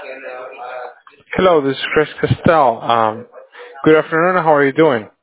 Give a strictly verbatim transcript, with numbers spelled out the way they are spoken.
Hello, this is Chris Castell. Um, good afternoon. How are you doing?